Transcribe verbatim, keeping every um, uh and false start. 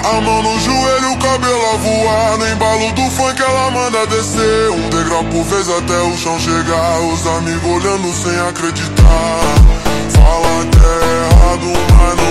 A mão no joelho, o cabelo a voar. No embalo do funk ela manda descer um degrau por vez até o chão chegar. Os amigos olhando sem acreditar. Fala que é errado, mas não